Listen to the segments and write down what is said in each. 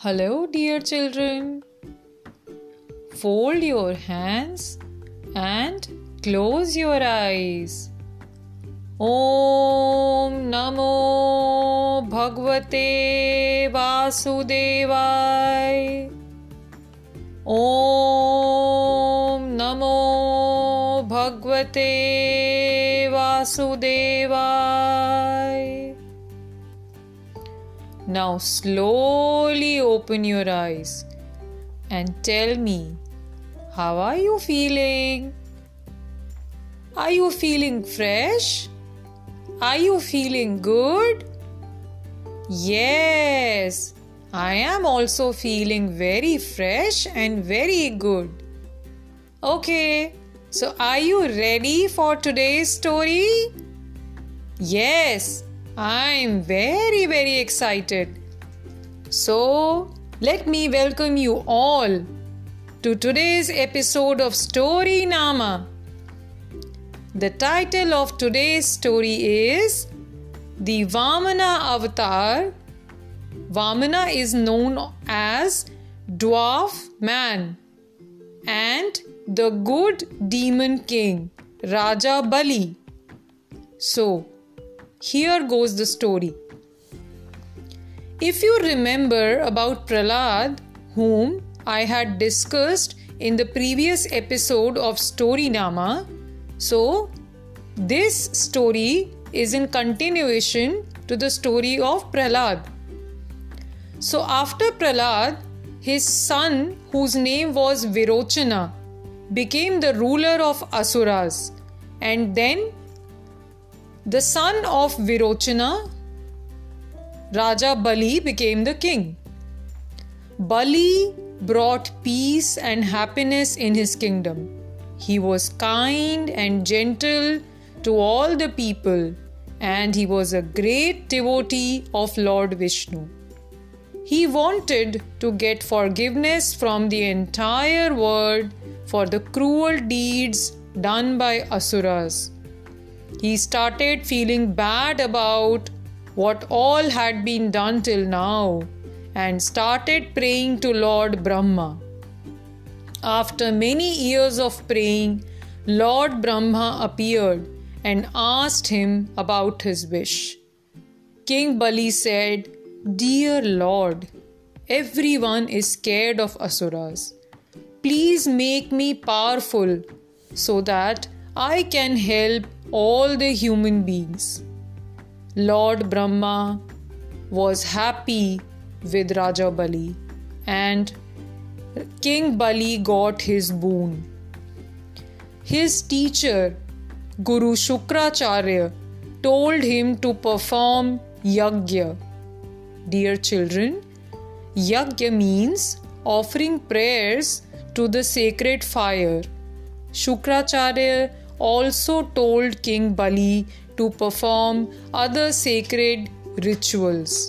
Hello, dear children. Fold your hands and close your eyes. Om Namo Bhagavate Vasudevaya. Om Namo Bhagavate Vasudevaya. Now slowly open your eyes and tell me, how are you feeling? Are you feeling fresh? Are you feeling good? Yes, I am also feeling very fresh and very good. Okay, so are you ready for today's story? Yes, I'm very excited. So, let me welcome you all to today's episode of Story Nama. The title of today's story is The Vamana Avatar. Vamana is known as Dwarf Man and the good demon king Raja Bali. So, here goes the story. If you remember about Prahlad, whom I had discussed in the previous episode of Story Nama, so this story is in continuation to the story of Prahlad. So after Prahlad, his son, whose name was Virochana, became the ruler of Asuras, and then the son of Virochana, Raja Bali, became the king. Bali brought peace and happiness in his kingdom. He was kind and gentle to all the people, and he was a great devotee of Lord Vishnu. He wanted to get forgiveness from the entire world for the cruel deeds done by Asuras. He started feeling bad about what all had been done till now and started praying to Lord Brahma. After many years of praying, Lord Brahma appeared and asked him about his wish. King Bali said, "Dear Lord, everyone is scared of Asuras. Please make me powerful so that I can help all the human beings." Lord Brahma was happy with Raja Bali, and King Bali got his boon. His teacher, Guru Shukracharya, told him to perform yajna. Dear children, yajna means offering prayers to the sacred fire. Shukracharya also told King Bali to perform other sacred rituals.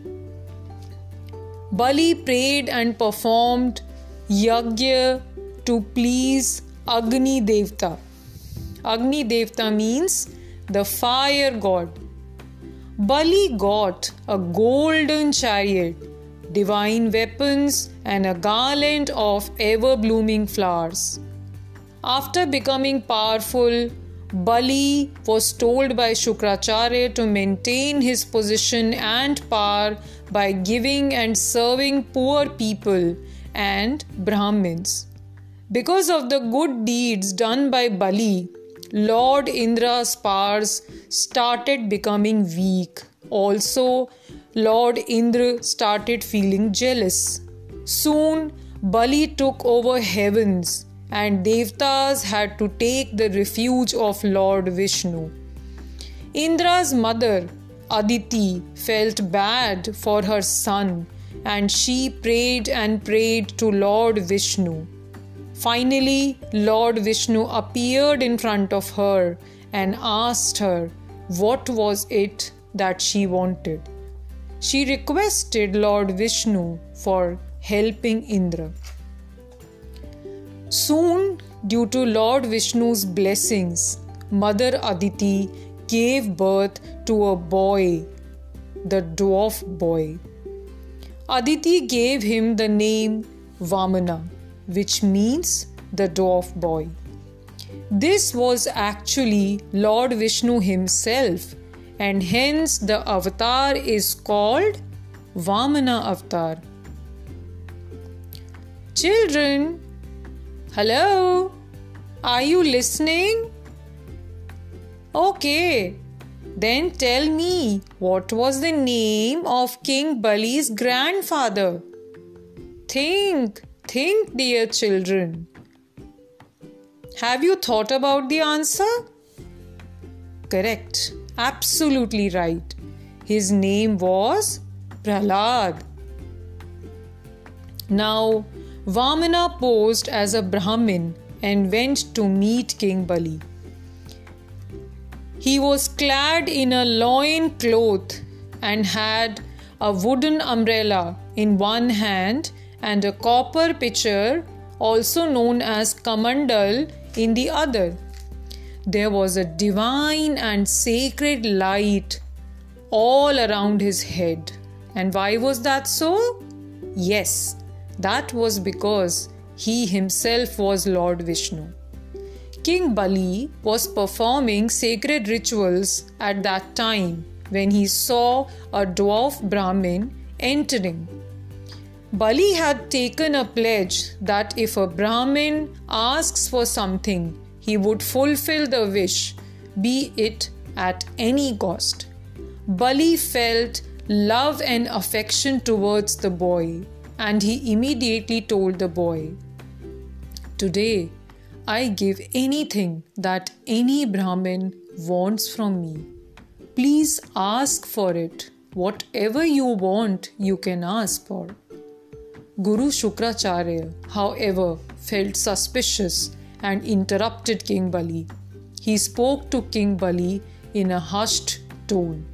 Bali prayed and performed yajna to please Agni Devta. Agni Devta means the fire god. Bali got a golden chariot, divine weapons, and a garland of ever-blooming flowers. After becoming powerful, Bali was told by Shukracharya to maintain his position and power by giving and serving poor people and Brahmins. Because of the good deeds done by Bali, Lord Indra's powers started becoming weak. Also, Lord Indra started feeling jealous. Soon, Bali took over heavens, and Devtas had to take the refuge of Lord Vishnu. Indra's mother, Aditi, felt bad for her son, and she prayed and prayed to Lord Vishnu. Finally, Lord Vishnu appeared in front of her and asked her what was it that she wanted. She requested Lord Vishnu for helping Indra. Soon, due to Lord Vishnu's blessings, Mother Aditi gave birth to a boy, the dwarf boy. Aditi gave him the name Vamana, which means the dwarf boy. This was actually Lord Vishnu himself, and hence the avatar is called Vamana Avatar. Children, hello, are you listening? Okay, then tell me, what was the name of King Bali's grandfather? Think, dear children. Have you thought about the answer? Correct, absolutely right. His name was Prahlad. Now, Vamana posed as a Brahmin and went to meet King Bali. He was clad in a loin cloth and had a wooden umbrella in one hand and a copper pitcher, also known as Kamandal, in the other. There was a divine and sacred light all around his head. And why was that so? Yes, that was because he himself was Lord Vishnu. King Bali was performing sacred rituals at that time when he saw a dwarf Brahmin entering. Bali had taken a pledge that if a Brahmin asks for something, he would fulfill the wish, be it at any cost. Bali felt love and affection towards the boy, and he immediately told the boy, "Today, I give anything that any Brahmin wants from me. Please ask for it. Whatever you want, you can ask for." Guru Shukracharya, however, felt suspicious and interrupted King Bali. He spoke to King Bali in a hushed tone.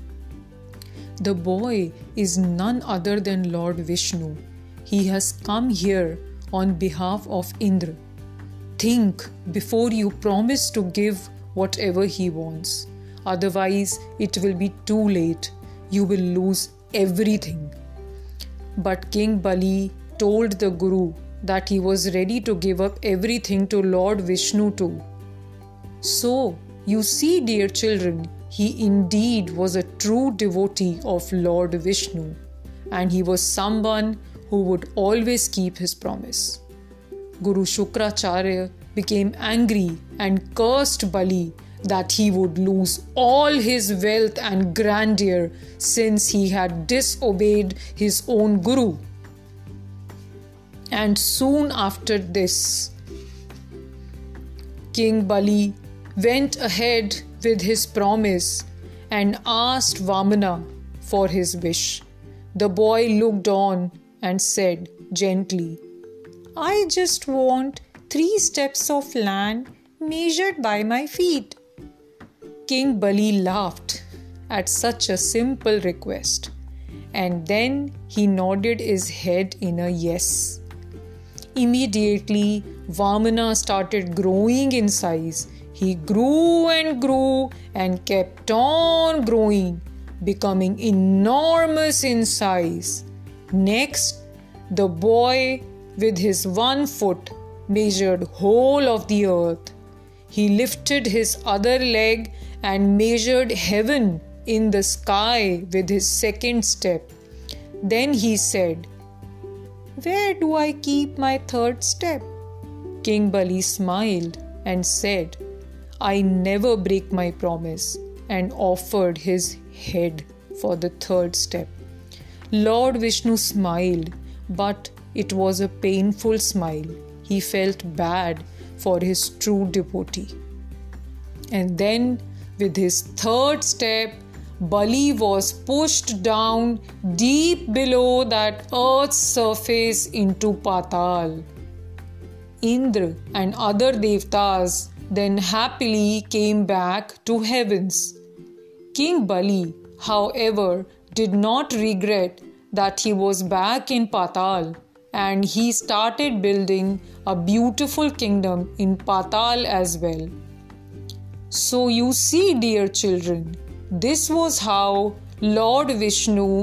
"The boy is none other than Lord Vishnu. He has come here on behalf of Indra. Think before you promise to give whatever he wants. Otherwise, it will be too late. You will lose everything." But King Bali told the Guru that he was ready to give up everything to Lord Vishnu too. So, you see, dear children, he indeed was a true devotee of Lord Vishnu, and he was someone who would always keep his promise. Guru Shukracharya became angry and cursed Bali that he would lose all his wealth and grandeur since he had disobeyed his own Guru. And soon after this, King Bali went ahead with his promise and asked Vamana for his wish. The boy looked on and said gently, "I just want 3 steps of land measured by my feet." King Bali laughed at such a simple request, and then he nodded his head in a yes. Immediately, Vamana started growing in size. He grew and kept on growing, becoming enormous in size. Next, the boy with his 1 foot measured whole of the earth. He lifted his other leg and measured heaven in the sky with his 2nd step. Then he said, "Where do I keep my 3rd step?" King Bali smiled and said, "I never break my promise," and offered his head for the 3rd step. Lord Vishnu smiled, but it was a painful smile. He felt bad for his true devotee. And then, with his 3rd step, Bali was pushed down deep below that earth's surface into Patal. Indra and other Devtas then happily came back to heavens. King Bali, however, did not regret that he was back in Patal, and he started building a beautiful kingdom in Patal as well. So you see, dear children, this was how Lord Vishnu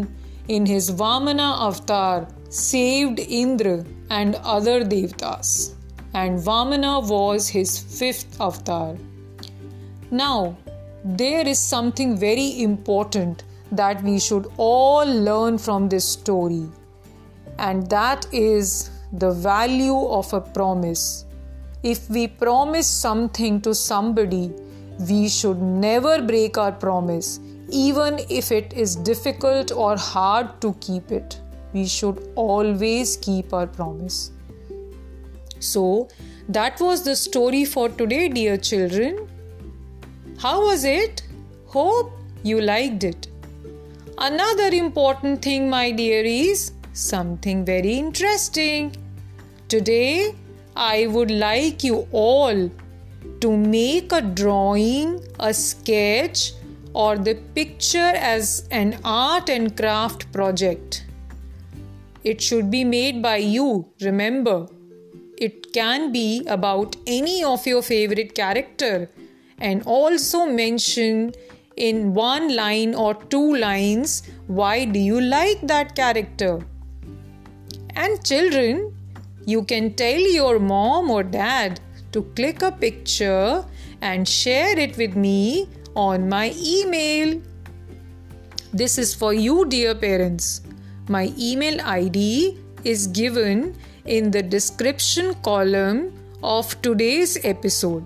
in his Vamana avatar saved Indra and other Devtas, and Vamana was his fifth avatar. Now, there is something very important that we should all learn from this story, and that is the value of a promise. If we promise something to somebody, we should never break our promise, even if it is difficult or hard to keep it. We should always keep our promise. So, that was the story for today, dear children. How was it? Hope you liked it. Another important thing, my dear, is something very interesting. Today, I would like you all to make a drawing, a sketch, or the picture as an art and craft project. It should be made by you, remember. It can be about any of your favorite character, and also mention in 1 line or 2 lines why do you like that character. And children, you can tell your mom or dad to click a picture and share it with me on my email. This is for you, dear parents. My email ID is given in the description column of today's episode.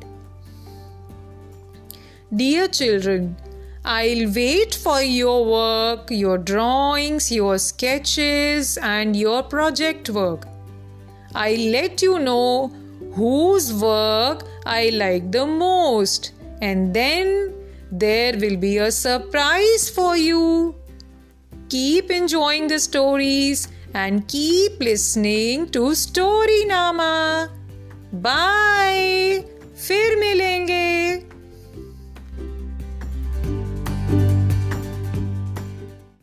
Dear children, I'll wait for your work, your drawings, your sketches, and your project work. I'll let you know whose work I like the most, and then there will be a surprise for you. Keep enjoying the stories and keep listening to Story Nama. Bye.